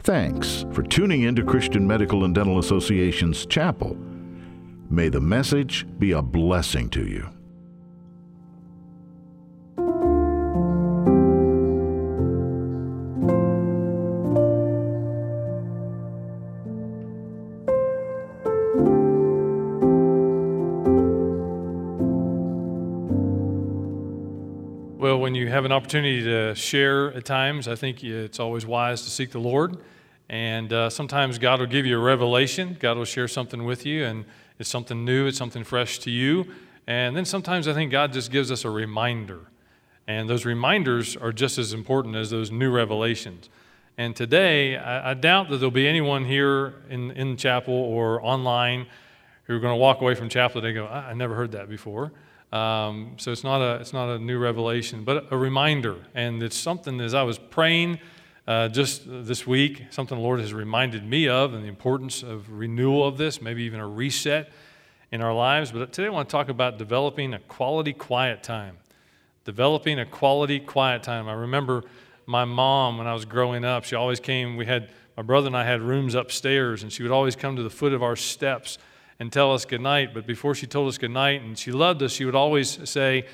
Thanks for tuning in to Christian Medical and Dental Association's Chapel. May the message be a blessing to you. Well, when you have an opportunity to share at times, I think it's always wise to seek the Lord. And sometimes God will give you a revelation. God will share something with you, and it's something new, it's something fresh to you. And then sometimes I think God just gives us a reminder. And those reminders are just as important as those new revelations. And today, I doubt that there'll be anyone here in the chapel or online who are going to walk away from chapel today and go, I never heard that before. So it's not a new revelation, but a reminder. And it's something, as I was praying just this week, something the Lord has reminded me of, and the importance of renewal of this, maybe even a reset in our lives. But today I want to talk about developing a quality quiet time. Developing a quality quiet time. I remember my mom, when I was growing up, she always came. My brother and I had rooms upstairs, and she would always come to the foot of our steps and tell us goodnight. But before she told us goodnight, and she loved us, she would always say,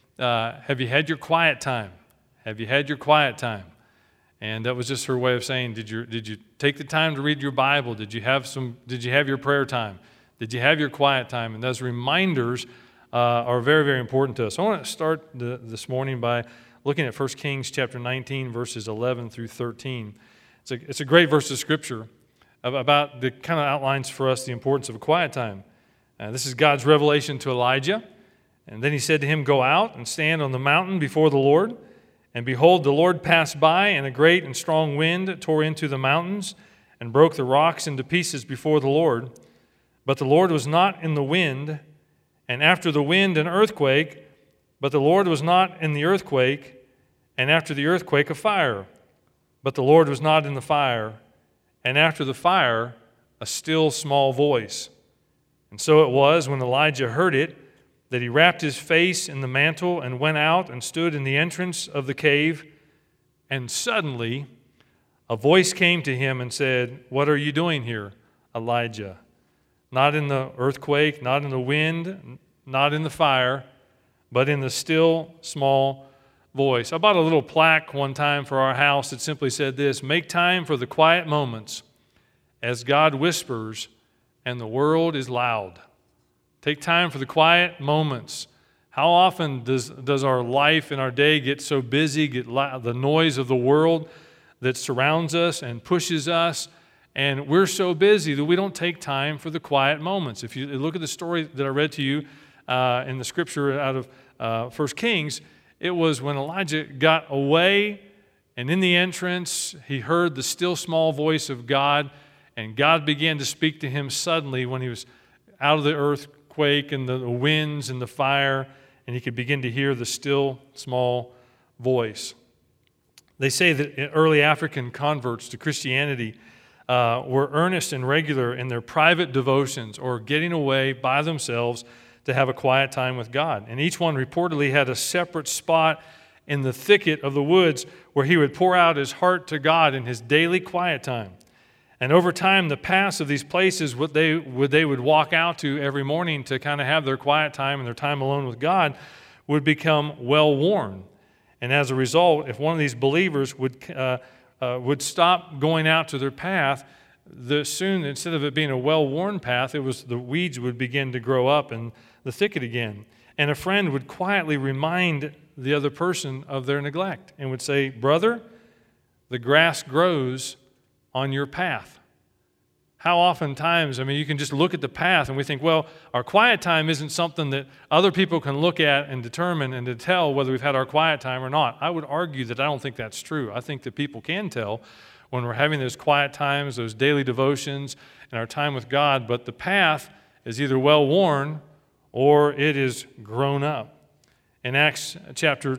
have you had your quiet time? Have you had your quiet time? And that was just her way of saying, did you take the time to read your Bible? Did you have your prayer time? Did you have your quiet time? And those reminders are very, very important to us. I want to start this morning by looking at 1 Kings chapter 19, verses 11 through 13. It's a great verse of Scripture about the kind of outlines for us the importance of a quiet time. This is God's revelation to Elijah. And then he said to him, go out and stand on the mountain before the Lord. And behold, the Lord passed by, and a great and strong wind tore into the mountains and broke the rocks into pieces before the Lord. But the Lord was not in the wind, and after the wind an earthquake. But the Lord was not in the earthquake, and after the earthquake a fire. But the Lord was not in the fire, and after the fire, a still small voice. And so it was, when Elijah heard it, that he wrapped his face in the mantle and went out and stood in the entrance of the cave. And suddenly a voice came to him and said, what are you doing here, Elijah? Not in the earthquake, not in the wind, not in the fire, but in the still small voice. I bought a little plaque one time for our house that simply said this: make time for the quiet moments as God whispers and the world is loud. Take time for the quiet moments. How often does our life and our day get so busy, get the noise of the world that surrounds us and pushes us, and we're so busy that we don't take time for the quiet moments. If you look at the story that I read to you in the scripture out of 1 Kings, it was when Elijah got away, and in the entrance, he heard the still small voice of God, and God began to speak to him suddenly when he was out of the earthquake and the winds and the fire, and he could begin to hear the still small voice. They say that early African converts to Christianity were earnest and regular in their private devotions or getting away by themselves to have a quiet time with God. And each one reportedly had a separate spot in the thicket of the woods where he would pour out his heart to God in his daily quiet time. And over time, the paths of these places they would walk out to every morning to kind of have their quiet time and their time alone with God would become well-worn. And as a result, if one of these believers would stop going out to their path, soon, instead of it being a well-worn path, the weeds would begin to grow up in the thicket again. And a friend would quietly remind the other person of their neglect and would say, brother, the grass grows on your path. How oftentimes, you can just look at the path and we think, well, our quiet time isn't something that other people can look at and determine and to tell whether we've had our quiet time or not. I would argue that I don't think that's true. I think that people can tell when we're having those quiet times, those daily devotions, and our time with God, but the path is either well-worn or it is grown up. In Acts chapter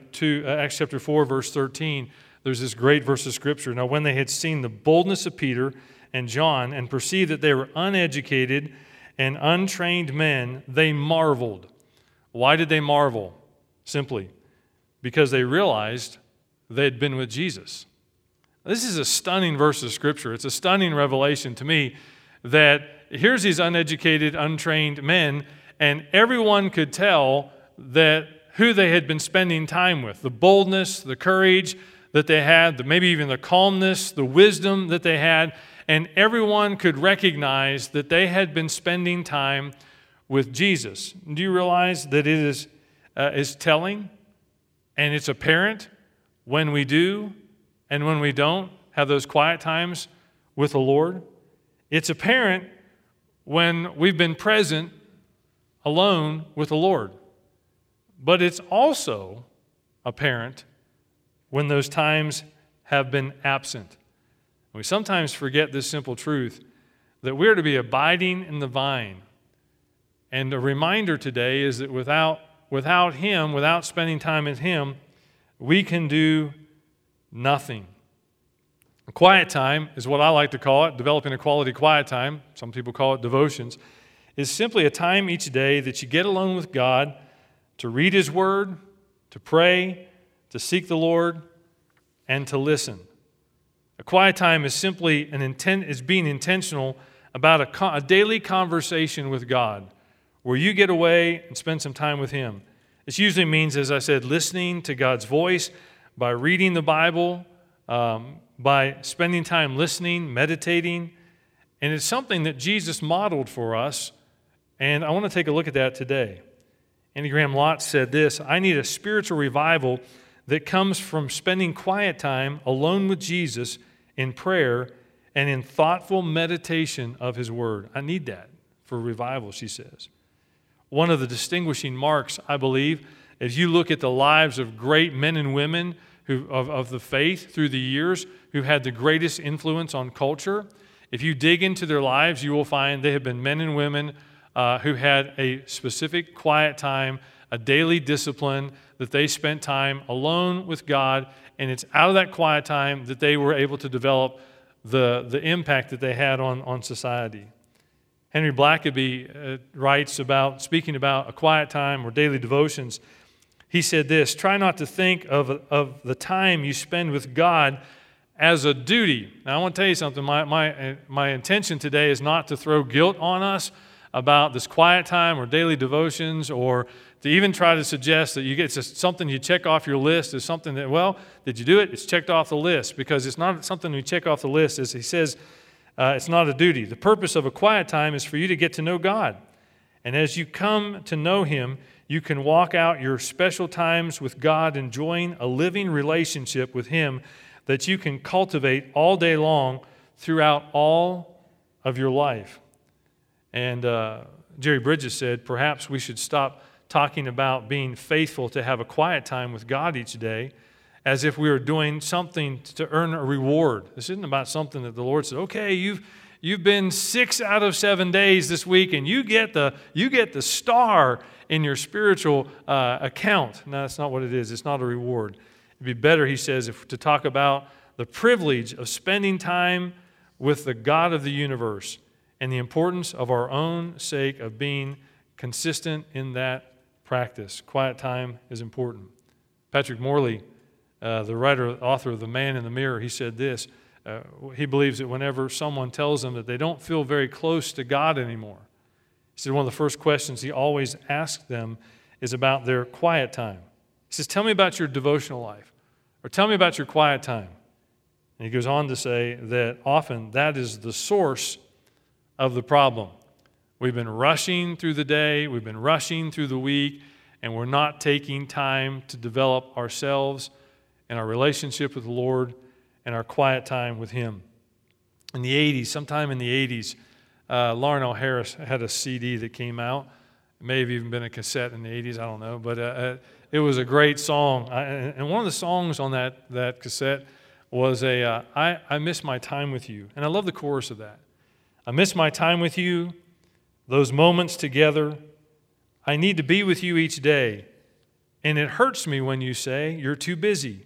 4, verse 13, there's this great verse of Scripture. Now, when they had seen the boldness of Peter and John and perceived that they were uneducated and untrained men, they marveled. Why did they marvel? Simply because they realized they had been with Jesus. This is a stunning verse of Scripture. It's a stunning revelation to me that here's these uneducated, untrained men, and everyone could tell that who they had been spending time with, the boldness, the courage that they had, maybe even the calmness, the wisdom that they had, and everyone could recognize that they had been spending time with Jesus. Do you realize that it is telling and it's apparent when we do and when we don't have those quiet times with the Lord? It's apparent when we've been present alone with the Lord. But it's also apparent when those times have been absent. We sometimes forget this simple truth that we're to be abiding in the vine. And a reminder today is that without Him, without spending time with Him, we can do nothing. A quiet time is what I like to call it, developing a quality quiet time. Some people call it devotions. Is simply a time each day that you get alone with God to read His Word, to pray, to seek the Lord, and to listen. A quiet time is simply being intentional about a daily conversation with God, where you get away and spend some time with Him. This usually means, as I said, listening to God's voice by reading the Bible, by spending time listening, meditating, and it's something that Jesus modeled for us, and I want to take a look at that today. Andy Graham Lotz said this: I need a spiritual revival that comes from spending quiet time alone with Jesus in prayer and in thoughtful meditation of His Word. I need that for revival, she says. One of the distinguishing marks, I believe, as you look at the lives of great men and women of the faith through the years who had the greatest influence on culture, if you dig into their lives, you will find they have been men and women who had a specific quiet time, a daily discipline that they spent time alone with God, and it's out of that quiet time that they were able to develop the impact that they had on society. Henry Blackaby writes about, speaking about a quiet time or daily devotions, he said this: try not to think of the time you spend with God as a duty. Now I want to tell you something, my intention today is not to throw guilt on us about this quiet time or daily devotions, or to even try to suggest that it's just something you check off your list is something that, well, did you do it? It's checked off the list, because it's not something we check off the list. As he says, it's not a duty. The purpose of a quiet time is for you to get to know God. And as you come to know Him, you can walk out your special times with God, enjoying a living relationship with Him that you can cultivate all day long throughout all of your life. And Jerry Bridges said, perhaps we should stop talking about being faithful to have a quiet time with God each day as if we were doing something to earn a reward. This isn't about something that the Lord said, okay, you've been 6 out of 7 days this week, and you get the star in your spiritual account. No, that's not what it is. It's not a reward. It'd be better, he says, to talk about the privilege of spending time with the God of the universe and the importance of our own sake of being consistent in that practice. Quiet time is important. Patrick Morley, the author of The Man in the Mirror, he said this. He believes that whenever someone tells them that they don't feel very close to God anymore, he said one of the first questions he always asks them is about their quiet time. He says, tell me about your devotional life, or tell me about your quiet time. And he goes on to say that often that is the source of the problem. We've been rushing through the day, we've been rushing through the week, and we're not taking time to develop ourselves and our relationship with the Lord and our quiet time with Him. In the 80s, sometime in the 80s, Lauren L. Harris had a CD that came out. It may have even been a cassette in the 80s, I don't know, but it was a great song. And one of the songs on that cassette was I Miss My Time With You. And I love the chorus of that. I miss my time with you, those moments together. I need to be with you each day. And it hurts me when you say you're too busy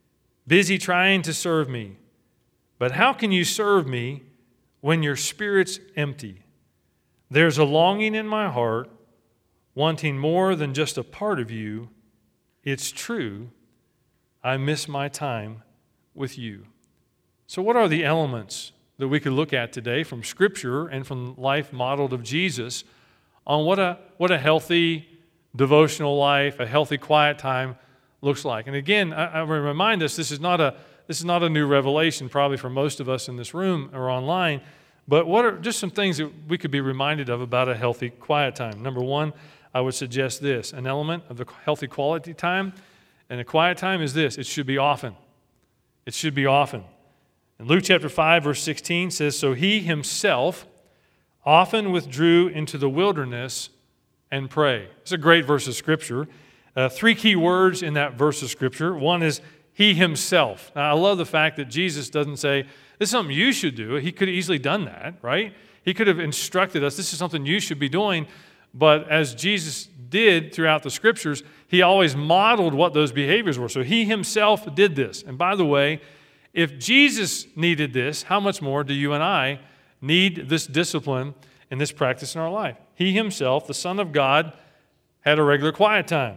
trying to serve me. But how can you serve me when your spirit's empty? There's a longing in my heart, wanting more than just a part of you. It's true, I miss my time with you. So what are the elements that we could look at today from Scripture and from life modeled of Jesus on what a healthy devotional life, a healthy quiet time looks like? And again, I remind us this is not a new revelation probably for most of us in this room or online, but what are just some things that we could be reminded of about a healthy quiet time? Number one, I would suggest this. An element of the healthy quality time and a quiet time is this. It should be often. It should be often. And Luke chapter 5, verse 16 says, "So he himself often withdrew into the wilderness and prayed." It's a great verse of Scripture. Three key words in that verse of Scripture. One is he himself. Now, I love the fact that Jesus doesn't say, this is something you should do. He could have easily done that, right? He could have instructed us, this is something you should be doing. But as Jesus did throughout the Scriptures, he always modeled what those behaviors were. So he himself did this. And by the way, if Jesus needed this, how much more do you and I need this discipline and this practice in our life? He himself, the Son of God, had a regular quiet time.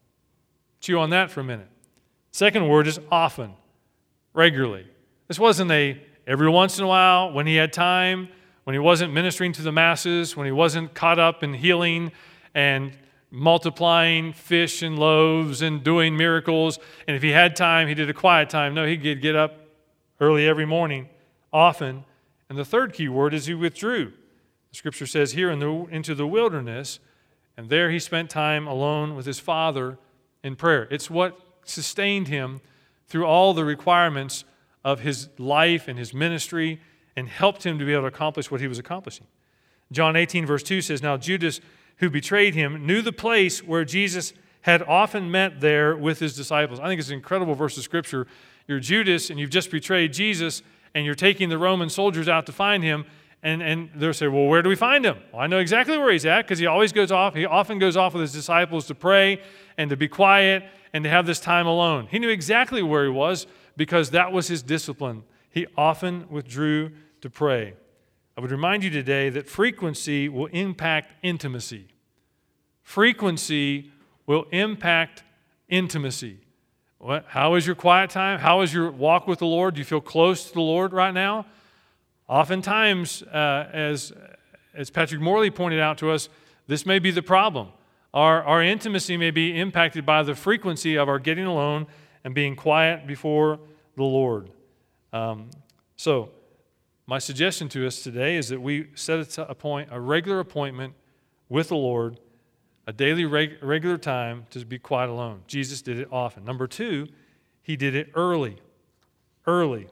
Chew on that for a minute. Second word is often, regularly. This wasn't every once in a while when he had time, when he wasn't ministering to the masses, when he wasn't caught up in healing and multiplying fish and loaves and doing miracles. And if he had time, he did a quiet time. No, he'd get up early every morning, often. And the third key word is he withdrew. The Scripture says here into the wilderness, and there he spent time alone with his Father in prayer. It's what sustained him through all the requirements of his life and his ministry and helped him to be able to accomplish what he was accomplishing. John 18, verse 2 says, "Now Judas, who betrayed him, knew the place where Jesus had often met there with his disciples." I think it's an incredible verse of Scripture. You're Judas, and you've just betrayed Jesus, and you're taking the Roman soldiers out to find him, and they'll say, well, where do we find him? Well, I know exactly where he's at, because he often goes off with his disciples to pray and to be quiet and to have this time alone. He knew exactly where he was because that was his discipline. He often withdrew to pray. I would remind you today that frequency will impact intimacy. Frequency will impact intimacy. How is your quiet time? How is your walk with the Lord? Do you feel close to the Lord right now? Oftentimes, as Patrick Morley pointed out to us, this may be the problem. Our intimacy may be impacted by the frequency of our getting alone and being quiet before the Lord. So, my suggestion to us today is that we set a regular appointment with the Lord, a daily regular time to be quiet alone. Jesus did it often. Number two, he did it early. Early.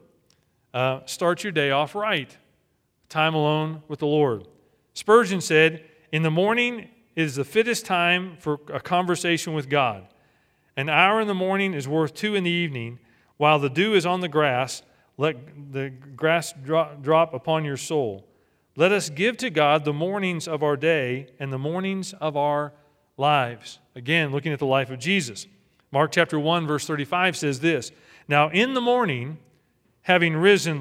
Start your day off right. Time alone with the Lord. Spurgeon said, "In the morning is the fittest time for a conversation with God. An hour in the morning is worth 2 in the evening. While the dew is on the grass, let the grass drop upon your soul. Let us give to God the mornings of our day and the mornings of our lives." Again, looking at the life of Jesus. Mark chapter 1, verse 35 says this, "Now in the morning, having risen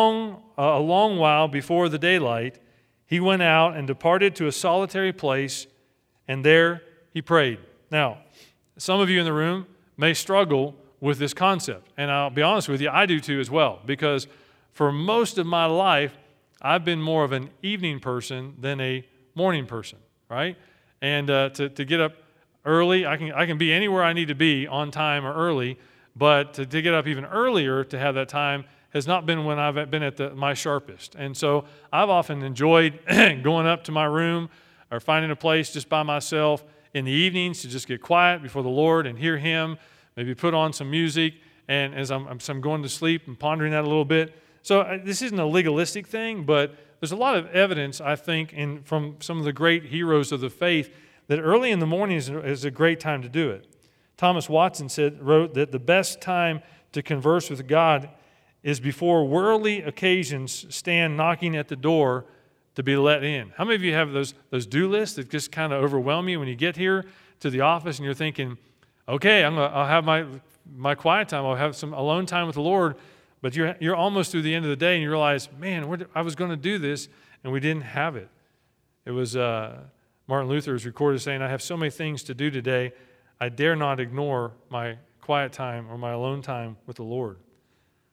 a long while before the daylight, he went out and departed to a solitary place, and there he prayed." Now, some of you in the room may struggle with this concept, and I'll be honest with you, I do too as well, because for most of my life, I've been more of an evening person than a morning person, right? And to get up early, I can be anywhere I need to be on time or early, but to get up even earlier to have that time has not been when I've been at my sharpest. And so I've often enjoyed going up to my room or finding a place just by myself in the evenings to just get quiet before the Lord and hear Him, maybe put on some music, and as I'm going to sleep and pondering that a little bit. So this isn't a legalistic thing, but there's a lot of evidence, I think, from some of the great heroes of the faith that early in the morning is a great time to do it. Thomas Watson wrote that the best time to converse with God is before worldly occasions stand knocking at the door to be let in. How many of you have those do lists that just kind of overwhelm you when you get here to the office and you're thinking, okay, I'll have my quiet time, I'll have some alone time with the Lord, but you're almost through the end of the day and you realize, man, I was going to do this and we didn't have it. It was Martin Luther is recorded saying, "I have so many things to do today, I dare not ignore my quiet time or my alone time with the Lord."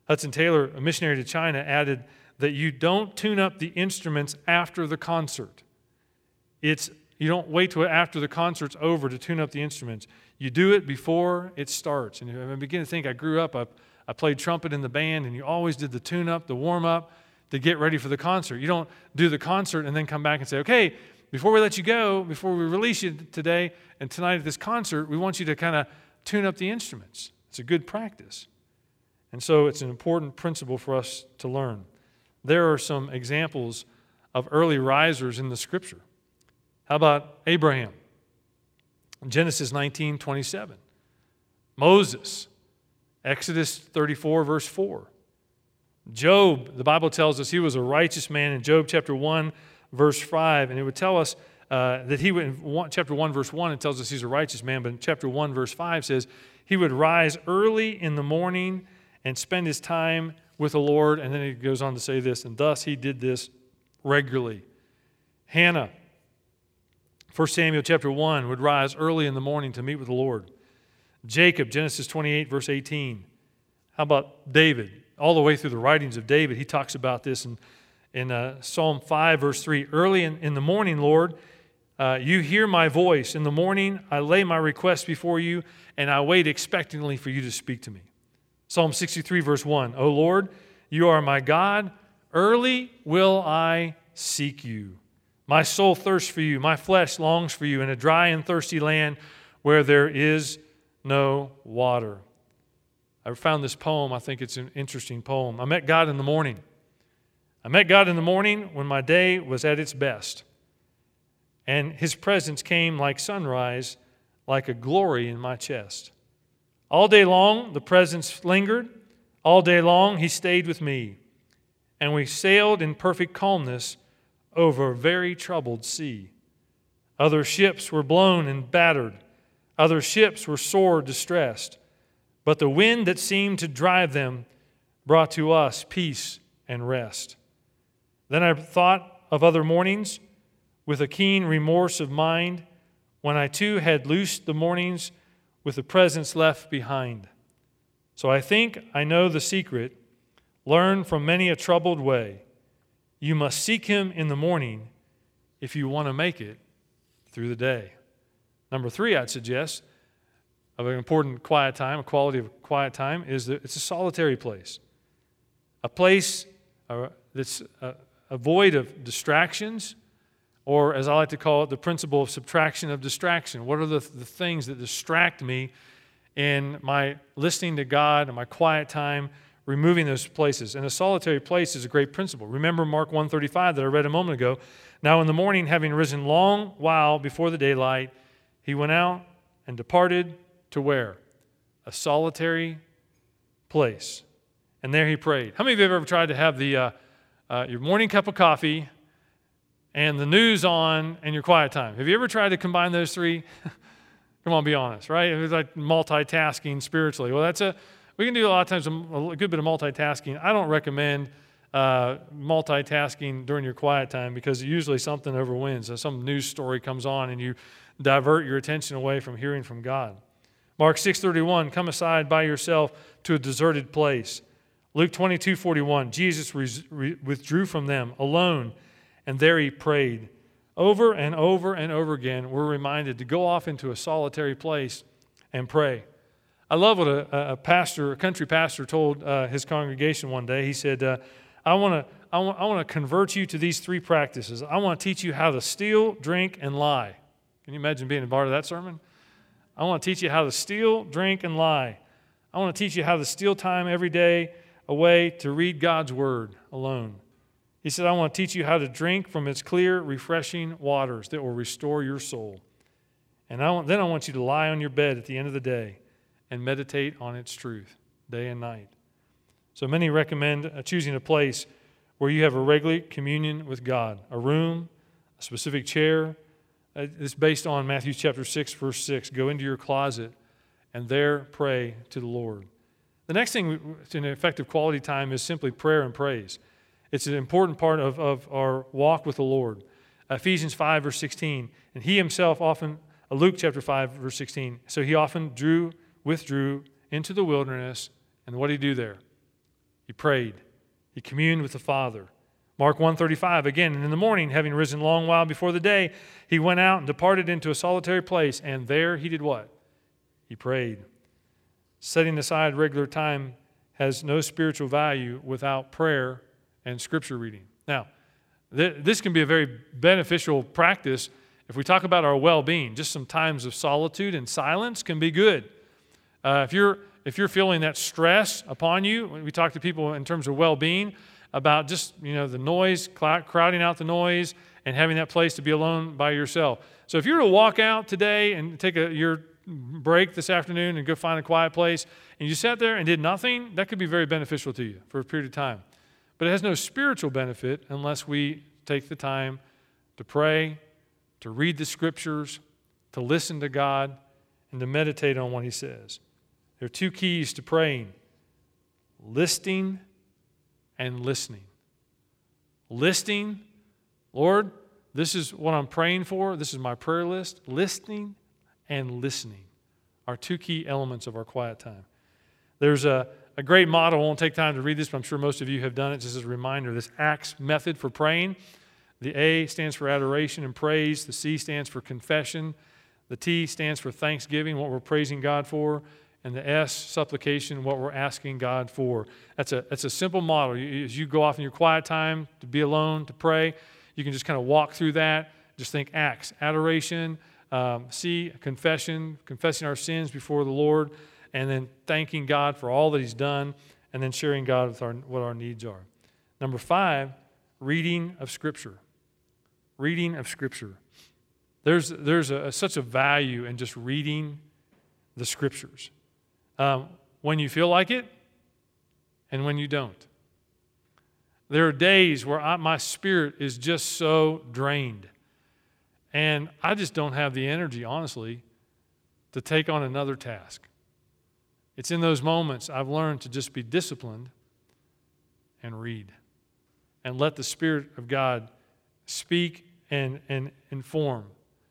Hudson Taylor, a missionary to China, added that you don't tune up the instruments after the concert. You don't wait till after the concert's over to tune up the instruments. You do it before it starts. And I begin to think, I grew up, I played trumpet in the band, and you always did the tune-up, the warm-up to get ready for the concert. You don't do the concert and then come back and say, okay, before we let you go, before we release you today and tonight at this concert, we want you to kind of tune up the instruments. It's a good practice. And so it's an important principle for us to learn. There are some examples of early risers in the Scripture. How about Abraham? Genesis 19:27. Moses, Exodus 34, verse 4. Job, the Bible tells us he was a righteous man in Job chapter 1, verse 5. And it would tell us that he would, in chapter 1, verse 1, it tells us he's a righteous man. But in chapter 1, verse 5 says, he would rise early in the morning and spend his time with the Lord. And then he goes on to say this, and thus he did this regularly. Hannah, 1 Samuel chapter 1, would rise early in the morning to meet with the Lord. Jacob, Genesis 28, verse 18. How about David? All the way through the writings of David, he talks about this in Psalm 5, verse 3. Early in the morning, Lord, you hear my voice. In the morning, I lay my request before you, and I wait expectantly for you to speak to me. Psalm 63, verse 1. O Lord, you are my God. Early will I seek you. My soul thirsts for you. My flesh longs for you in a dry and thirsty land where there is no water. I found this poem. I think it's an interesting poem. I met God in the morning. I met God in the morning when my day was at its best. And his presence came like sunrise, like a glory in my chest. All day long, the presence lingered. All day long, he stayed with me. And we sailed in perfect calmness over a very troubled sea. Other ships were blown and battered. Other ships were sore distressed. But the wind that seemed to drive them brought to us peace and rest. Then I thought of other mornings with a keen remorse of mind when I too had loosed the mornings with the presence left behind. So I think I know the secret, learned from many a troubled way. You must seek him in the morning if you want to make it through the day. Number 3, I'd suggest, of an important quiet time, a quality of quiet time, is that it's a solitary place. A place that's void of distractions, or as I like to call it, the principle of subtraction of distraction. What are the things that distract me in my listening to God and my quiet time, removing those places? And a solitary place is a great principle. Remember Mark 1:35 that I read a moment ago. Now in the morning, having risen long while before the daylight, he went out and departed to where? A solitary place. And there he prayed. How many of you have ever tried to have your morning cup of coffee and the news on and your quiet time? Have you ever tried to combine those three? Come on, be honest, right? It's like multitasking spiritually. Well, we can do a lot of times a good bit of multitasking. I don't recommend multitasking during your quiet time because usually something overwins. Some news story comes on and you divert your attention away from hearing from God. Mark 6:31, come aside by yourself to a deserted place. Luke 22:41, Jesus withdrew from them alone, and there he prayed. Over and over and over again, we're reminded to go off into a solitary place and pray. I love what a country pastor told his congregation one day. He said, I want to convert you to these 3 practices. I want to teach you how to steal, drink, and lie. Can you imagine being a part of that sermon? I want to teach you how to steal, drink, and lie. I want to teach you how to steal time every day away to read God's Word alone. He said, I want to teach you how to drink from its clear, refreshing waters that will restore your soul. And then I want you to lie on your bed at the end of the day and meditate on its truth day and night. So many recommend choosing a place where you have a regular communion with God, a room, a specific chair. It's based on Matthew chapter 6, verse 6. Go into your closet and there pray to the Lord. The next thing in effective quality time is simply prayer and praise. It's an important part of our walk with the Lord. Ephesians 5, verse 16. And he himself often, Luke chapter 5, verse 16. So he often withdrew into the wilderness. And what did he do there? He prayed. He communed with the Father. Mark 1:35, again, and in the morning, having risen a long while before the day, he went out and departed into a solitary place, and there he did what? He prayed. Setting aside regular time has no spiritual value without prayer and Scripture reading. Now, this can be a very beneficial practice if we talk about our well-being. Just some times of solitude and silence can be good. If you're feeling that stress upon you, when we talk to people in terms of well-being, about just, the noise, crowding out the noise, and having that place to be alone by yourself. So if you were to walk out today and take your break this afternoon and go find a quiet place, and you sat there and did nothing, that could be very beneficial to you for a period of time. But it has no spiritual benefit unless we take the time to pray, to read the Scriptures, to listen to God, and to meditate on what He says. There are two keys to praying: listening and listening. Listening, Lord, this is what I'm praying for. This is my prayer list. Listening and listening are two key elements of our quiet time. There's a great motto. I won't take time to read this, but I'm sure most of you have done it. Just as a reminder, this ACTS method for praying. The A stands for adoration and praise. The C stands for confession. The T stands for thanksgiving, what we're praising God for. And the S, supplication, what we're asking God for. That's a simple model. As you go off in your quiet time to be alone, to pray, you can just kind of walk through that. Just think ACTS, adoration, C, confession, confessing our sins before the Lord, and then thanking God for all that He's done, and then sharing God with what our needs are. Number 5, reading of Scripture. Reading of Scripture. There's such a value in just reading the Scriptures. When you feel like it and when you don't. There are days where my spirit is just so drained, and I just don't have the energy, honestly, to take on another task. It's in those moments I've learned to just be disciplined and read and let the Spirit of God speak and inform.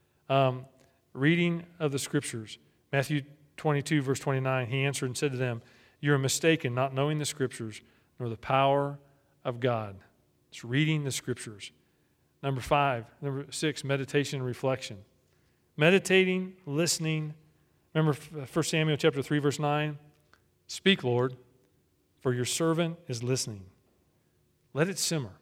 Reading of the Scriptures. Matthew 22, verse 29, He answered and said to them, "You are mistaken, not knowing the Scriptures, nor the power of God." It's reading the Scriptures. Number 6, meditation and reflection. Meditating, listening. Remember 1 Samuel chapter 3, verse 9? "Speak, Lord, for your servant is listening." Let it simmer.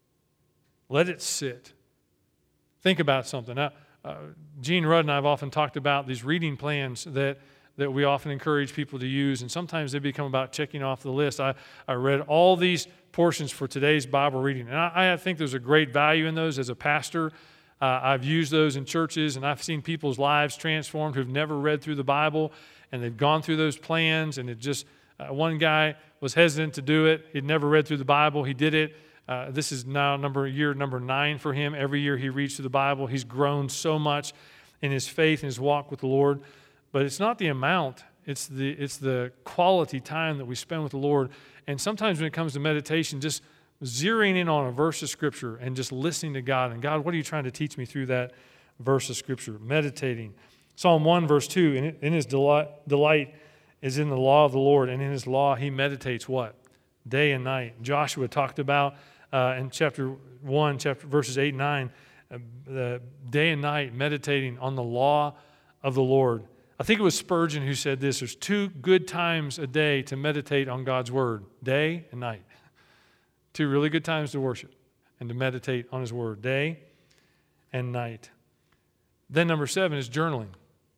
Let it sit. Think about something. Now, Gene Rudd and I have often talked about these reading plans that we often encourage people to use, and sometimes they become about checking off the list. I read all these portions for today's Bible reading, and I think there's a great value in those as a pastor. I've used those in churches, and I've seen people's lives transformed who've never read through the Bible, and they've gone through those plans, and it just, one guy was hesitant to do it. He'd never read through the Bible. He did it. This is now year number 9 for him. Every year he reads through the Bible. He's grown so much in his faith and his walk with the Lord. But it's not the amount, it's the quality time that we spend with the Lord. And sometimes when it comes to meditation, just zeroing in on a verse of Scripture and just listening to God. And God, what are you trying to teach me through that verse of Scripture? Meditating. Psalm 1, verse 2, in his delight is in the law of the Lord, and in His law He meditates what? Day and night. Joshua talked about in chapter 1, verses 8 and 9, the day and night meditating on the law of the Lord. I think it was Spurgeon who said this: there's 2 good times a day to meditate on God's Word, day and night. 2 really good times to worship and to meditate on His Word, day and night. Then number 7 is journaling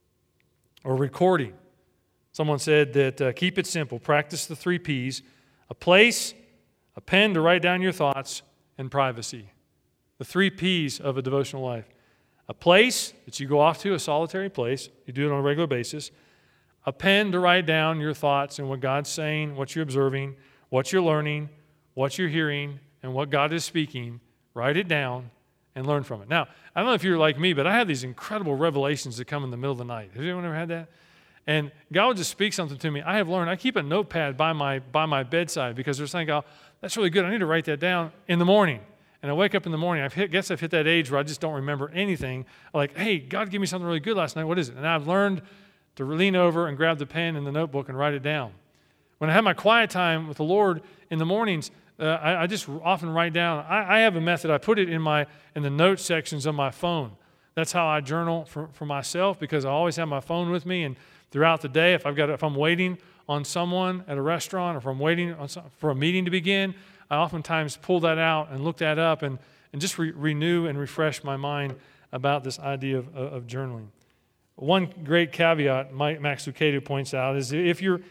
or recording. Someone said that keep it simple, practice the 3 Ps: a place, a pen to write down your thoughts, and privacy. The 3 Ps of a devotional life. A place that you go off to, a solitary place. You do it on a regular basis. A pen to write down your thoughts and what God's saying, what you're observing, what you're learning, what you're hearing, and what God is speaking. Write it down and learn from it. Now, I don't know if you're like me, but I have these incredible revelations that come in the middle of the night. Has anyone ever had that? And God will just speak something to me. I have learned, I keep a notepad by my bedside because there's something, oh, that's really good. I need to write that down in the morning. And I wake up in the morning, I've hit that age where I just don't remember anything. Like, hey, God gave me something really good last night. What is it? And I've learned to lean over and grab the pen and the notebook and write it down. When I have my quiet time with the Lord in the mornings, I just often write down. I have a method. I put it in the notes sections of my phone. That's how I journal for myself, because I always have my phone with me. And throughout the day, if I'm waiting on someone at a restaurant, or if I'm waiting for a meeting to begin, I oftentimes pull that out and look that up and just renew and refresh my mind about this idea of journaling. One great caveat Max Lucado points out is if your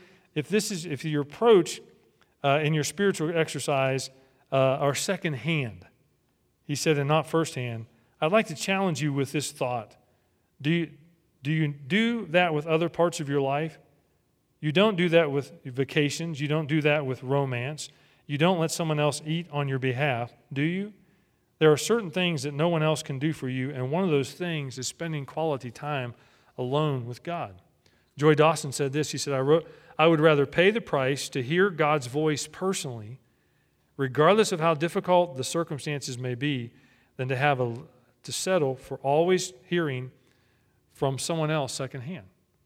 approach in your spiritual exercise are secondhand, he said, and not firsthand, I'd like to challenge you with this thought. Do you do that with other parts of your life? You don't do that with vacations. You don't do that with romance. You don't let someone else eat on your behalf, do you? There are certain things that no one else can do for you, and one of those things is spending quality time alone with God. Joy Dawson said this. She said, I would rather pay the price to hear God's voice personally, regardless of how difficult the circumstances may be, than to settle for always hearing from someone else secondhand.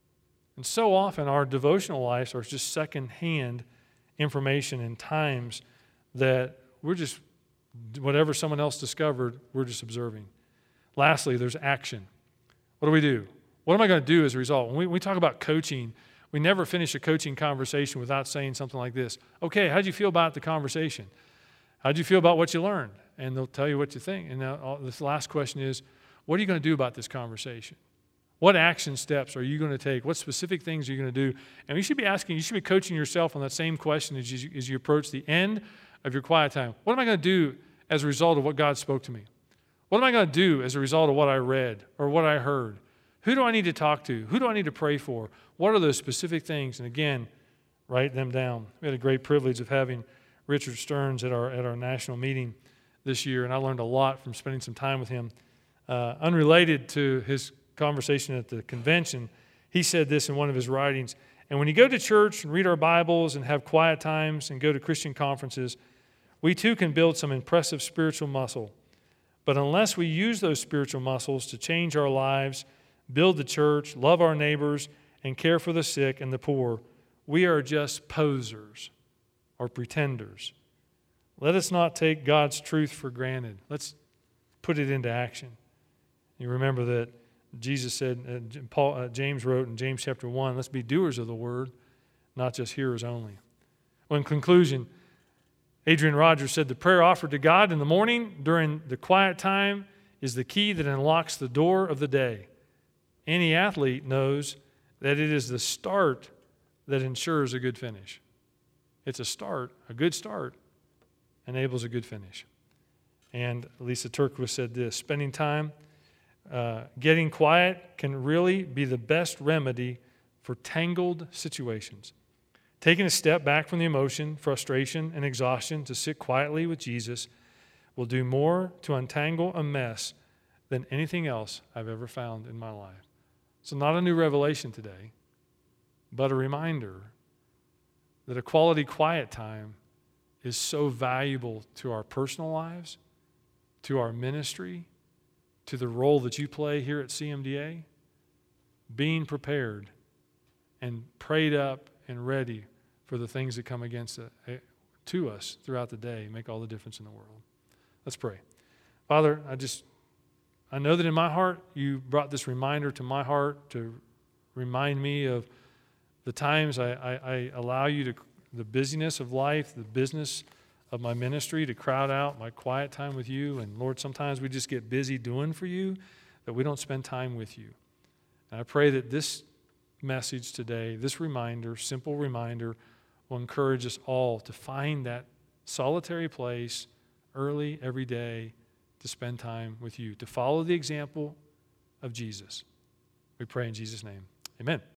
And so often our devotional lives are just secondhand information in times that we're just, whatever someone else discovered, we're just observing. Lastly, there's action. What do? What am I going to do as a result? When we talk about coaching, we never finish a coaching conversation without saying something like this. Okay, how'd you feel about the conversation? How'd you feel about what you learned? And they'll tell you what you think. And now this last question is, what are you going to do about this conversation? What action steps are you going to take? What specific things are you going to do? And you should be coaching yourself on that same question as you approach the end of your quiet time. What am I going to do as a result of what God spoke to me? What am I going to do as a result of what I read or what I heard? Who do I need to talk to? Who do I need to pray for? What are those specific things? And again, write them down. We had a great privilege of having Richard Stearns at our national meeting this year, and I learned a lot from spending some time with him. Unrelated to his conversation at the convention, he said this in one of his writings, and when you go to church and read our Bibles and have quiet times and go to Christian conferences, we too can build some impressive spiritual muscle. But unless we use those spiritual muscles to change our lives, build the church, love our neighbors, and care for the sick and the poor, we are just posers or pretenders. Let us not take God's truth for granted. Let's put it into action. You remember that Jesus said, James wrote in James chapter 1, let's be doers of the word, not just hearers only. Well, in conclusion, Adrian Rogers said, the prayer offered to God in the morning during the quiet time is the key that unlocks the door of the day. Any athlete knows that it is the start that ensures a good finish. It's a start, a good start enables a good finish. And Lisa Turquoise said this, spending time, getting quiet can really be the best remedy for tangled situations. Taking a step back from the emotion, frustration, and exhaustion to sit quietly with Jesus will do more to untangle a mess than anything else I've ever found in my life. So not a new revelation today, but a reminder that a quality quiet time is so valuable to our personal lives, to our ministry, to the role that you play here at CMDA. Being prepared and prayed up and ready for the things that come against to us throughout the day make all the difference in the world. Let's pray. Father, I know that in my heart you brought this reminder to my heart to remind me of the times I allow you to, the busyness of life, the business of my ministry, to crowd out my quiet time with you. And Lord, sometimes we just get busy doing for you that we don't spend time with you. And I pray that this message today, this reminder, simple reminder, will encourage us all to find that solitary place early every day to spend time with you, to follow the example of Jesus. We pray in Jesus' name. Amen.